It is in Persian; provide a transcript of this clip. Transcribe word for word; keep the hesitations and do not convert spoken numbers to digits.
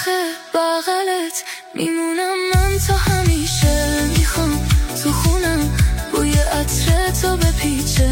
چرخ بغلت میمونم من تا همیشه. میخوام تو خونم بوی عطر تو بپیچه،